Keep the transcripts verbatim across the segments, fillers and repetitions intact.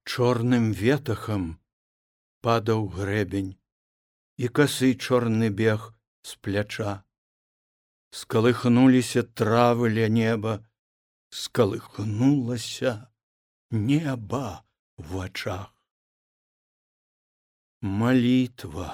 Чорным ветахам падаў грэбень, і касы чорны бег з пляча. Скалыхнуліся травы ля неба, скалыхнулася неба ў вачах. Малітва.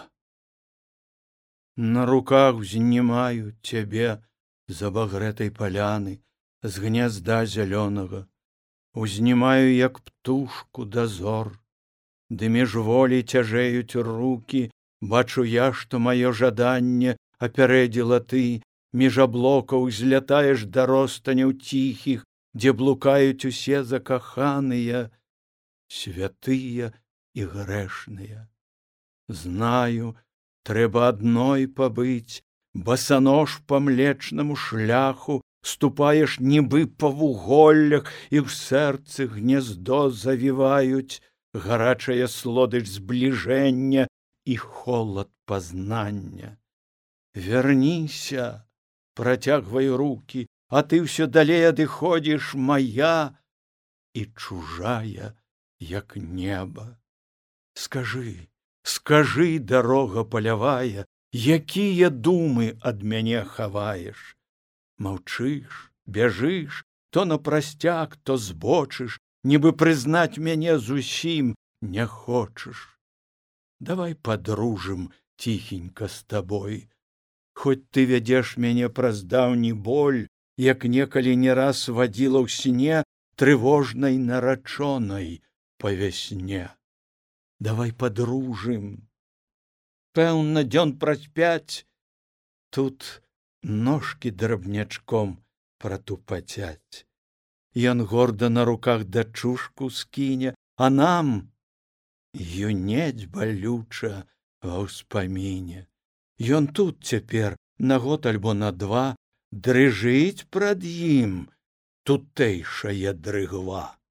На руках узнімаю цябе з абагрэтай паляны, з гнязда зялёнага. Узнімаю, як птушку, дазор, ды міжволі цяжэюць рукі, бачу я, што маё жаданне апярэдзіла ты, між аблокаў злятаеш да ростаняў ціхіх, дзе блукаюць усе закаханыя, святыя і грэшныя. Знаю, трэба адной пабыць, басанож па млечнаму шляху, ступаеш нібы па вуголлях, і ў сэрцы гнездо завіваюць гарачая слодыч збліжэння і холад пазнання. Вярніся, працягваю рукі, а ты ўсё далей адыходзіш, мая і чужая, як неба. Скажы, скажы, дарога палявая, якія думы ад мяне хаваеш? Маўчыш, бяжыш, то напрасцяг, то збочыш, нібы прызнаць мяне зусім не хочаш. Давай падружым ціхенька з табой, хоць ты вядзеш мяне праз даўні боль, як некалі не раз вадзіла ў сне трывожнай нарачонай па вясне. Давай падружым. Пэўна, дзён праз пяць тут ножкі драбнячком пратупацяць. Ён горда на руках дачушку скіне, а нам юнець балюча ва ўспаміне. Ён тут цяпер на год альбо на два, дрыжыць прад ім тутэйшая дрыгва.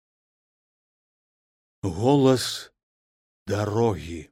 Голас дарогі.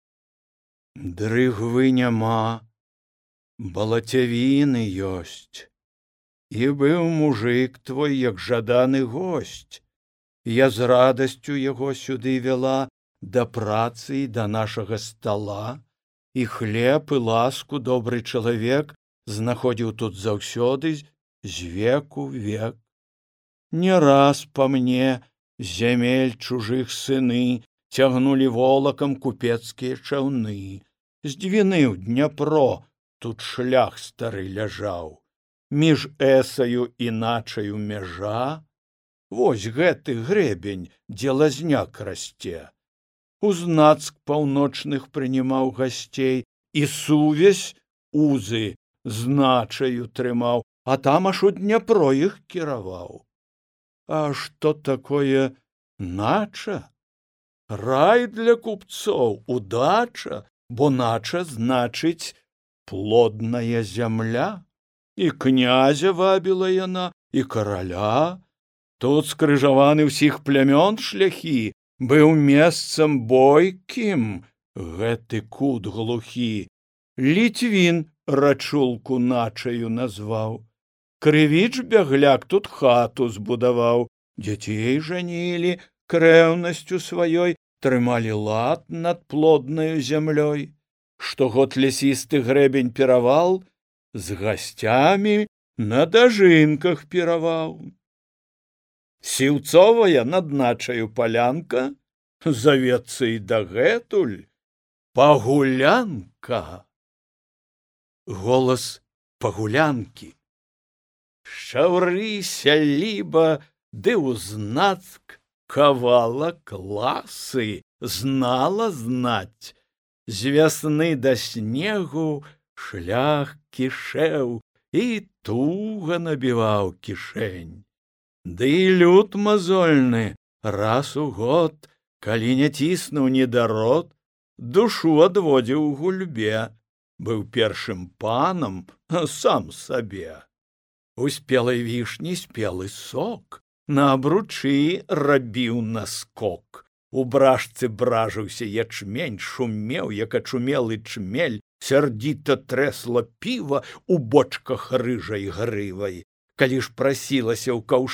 Дрыгвы няма, балацявіны ёсць. І быў мужык твой, як жаданы госць. Я з радасцю яго сюды вяла да працы і да нашага стала, і хлеб і ласку добры чалавек знаходзіў тут заўсёды з веку век. Не раз па мне зямель чужых сыны цягнулі волакам купецкія чаўны. З Двіны ў Дняпро тут шлях стары ляжаў, між эсаю і начаю мяжа. Вось гэты грэбень, дзе лазняк расце. Узнацк паўночных прынімаў гасцей, і сувязь узы з начаю трымаў, а там аж у Дняпро іх кіраваў. А што такое нача? Рай для купцоў, удача, бо нача значыць плодная зямля. І князя вабіла яна, і караля. Тут скрыжаваны ўсіх плямён шляхі, быў месцам бойкім гэты кут глухі. Літвін рачулку начаю назваў. Крывіч бягляк тут хату збудаваў. Дзяцей жанілі, крэўнасцю сваёй трымалі лад над плоднаю зямлёй. Штогод лясісты грэбень піравал, з гасцямі на дажынках піраваў. Сіўцовая над начаю палянка завецца і дагэтуль пагулянка. Голас пагулянкі. Шаўрыся ліба, ды ўзнацк кавала класы, знала знаць. З вясны да снегу шлях кішэў і туга набіваў кішэнь. Ды і люд мазольны раз у год, калі не ціснуў недарод, душу адводзіў у гульбе, быў першым панам сам сабе. У спелай вішні спелы сок, на абручы рабіў наскок. У бражцы бражыўся ячмень, шумеў, як ачумелы чмель, сярдзіта трэсла піва у бочках рыжай грывай. Калі ж прасілася ў каўшы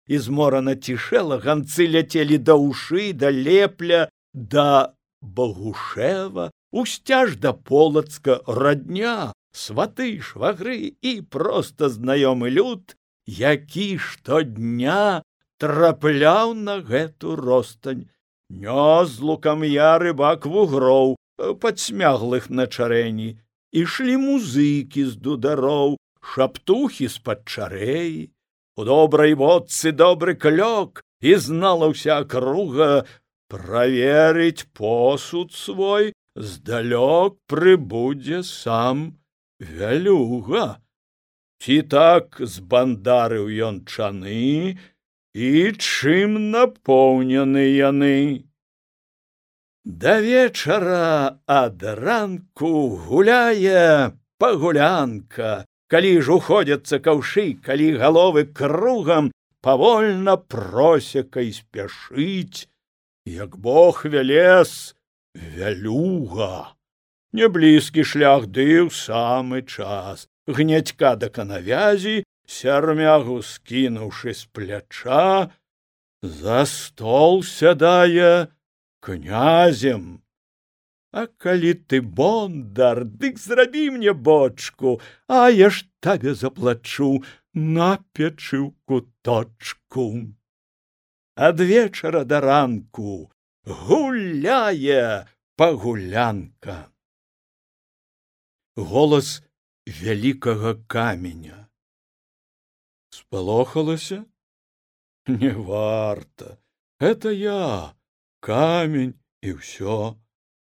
і зморана цішэла, ганцы ляцелі да ўшы, да лепля, да Богушева, усцяж да Полацка, радня, сваты, швагры і проста знаёмы люд, які штодня трапляў на гэту ростань. Нёс з лукам'я рыбак вугроў, падсмяглых на чарэні, ішлі музыкі з дудароў, шаптухі з-пад чарэі. У добрай водцы добры клёк, і знала ўся акруга, праверыць посуд свой здалёк прыбудзе сам Вялюга. Ці так збандарыў ён чаны, і чым напоўнены яны. Да вечара ад ранку гуляе пагулянка, калі ж уходзяцца каўшы, калі галовы кругам павольна просекай спяшыць, як Бог вялез Вялюга. Няблізкі шлях ды ў самы час. Гнядька да канавязі, сярмягу скінуўшы з пляча, за стол сядае князем. А калі ты бондар, дык зрабі мне бочку, а я ж табе заплачу на печы ў куточку. Ад вечара да ранку гуляе пагулянка. Голас вялікага каменя. Спалохалася? Не варта. Это я, камень, і ўсё.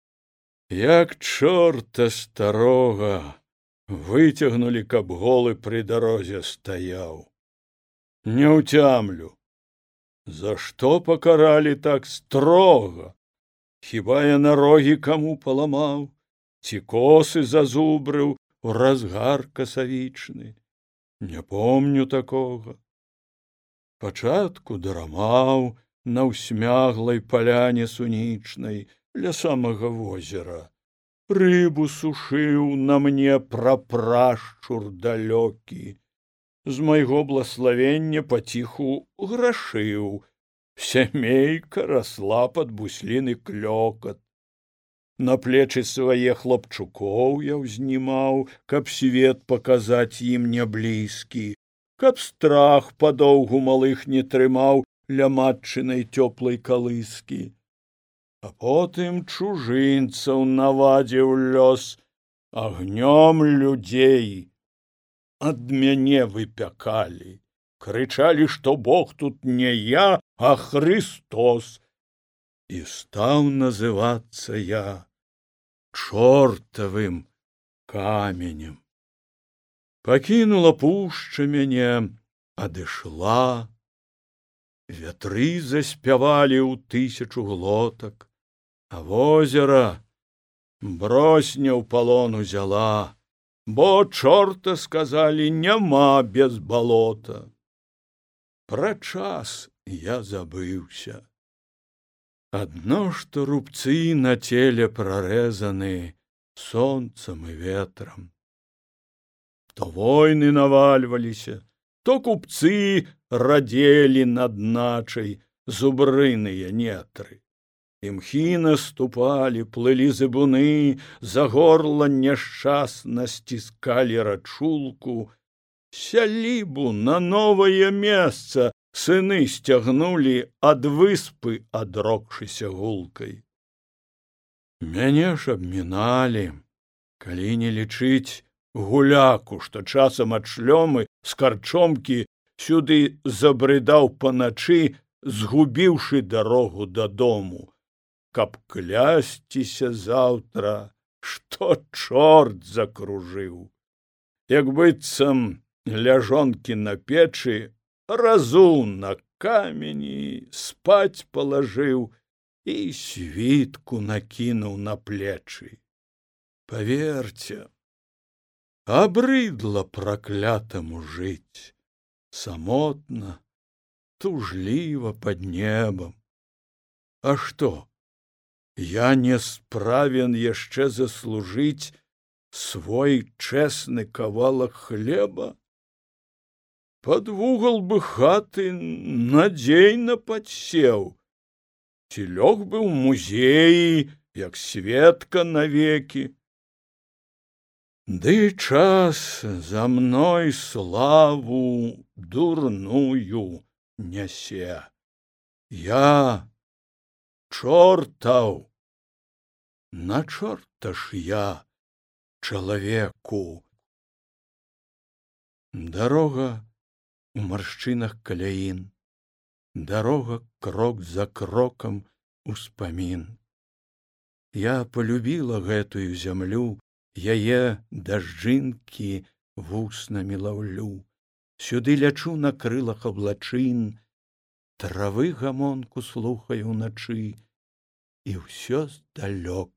Як чорта старога выцягнулі, каб голы пры дарозе стаяў. Не ўцямлю. За што пакаралі так строга? Хіба я на рогі каму паламаў? Ці косы зазубрыў у разгар касавічны? Не помню такога. Пачатку дарамаў на ўсмяглай паляне сунічнай ля самага возера. Рыбу сушыў на мне прапрашчур далёкі. З майго блаславення паціху грашыў. Сямейка расла пад бусліны клёкат. На плечы свае хлопчукоў я ўзнімаў, каб свет паказаць ім няблізкі, каб страх падоўгу малых не трымаў ля матчынай цёплай калыскі. А потым чужынцаў навадзіў лёс, агнём людзей ад мяне выпякалі. Крычалі, што Бог тут не я, а Христос. І стаў называцца я чортавым каменем. Пакінула пушча мяне, адышла. Вятры заспявалі ў тысячу глотак, а возера бросня ў палон узяла, бо чорта, сказалі, няма без балота. Пра час я забыўся. Адно што рубцы на целе прарэзаны сонцам і ветрам. То войны навальваліся, то купцы радзелі над начай зубрыныя нетры. Імхі наступалі, плылі зыбуны, за горла няшчасна сціскалі рачулку. Сялібу на новае месца сыны сцягнулі ад выспы, адрокшыся гулкай. Мяне ж абміналі, калі не лічыць гуляку, што часам ад шлёмы з карчомкі сюды забрыдаў паначы, згубіўшы дарогу дадому, каб клясціся заўтра, што чорт закружыў. Як быццам ляжонкі на печы, разу на камені спаць палажыў і світку накінуў на плечы. Паверце, абрыдла праклятаму жыць, самотна, тужліва пад небам. А што, я не справен яшчэ заслужыць свой чэсны кавалак хлеба? Пад вугал бы хаты надзейна падсеў, ці лёг бы ў музеі, як сведка навекі. Ды час за мной славу дурную нясе. Я чортаў, на чорта ж я чалавеку. Дарога у маршчынах каляін, дарога крок за крокам успамін. Я полюбіла гэтую зямлю, яе дажджынкі вуснамі лаўлю. Сюды лячу на крылах аблачын, травы гамонку слухаю ўначы, і ўсё здалёк.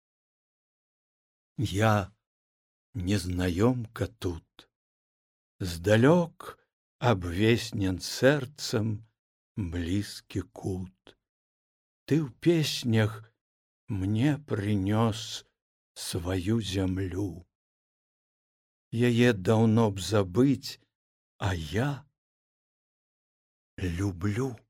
Я незнаёмка тут, здалёк абвеснен сэрцам блізкі кут. Ты ў песнях мне прынёс сваю зямлю. Яе даўно б забыць, а я люблю.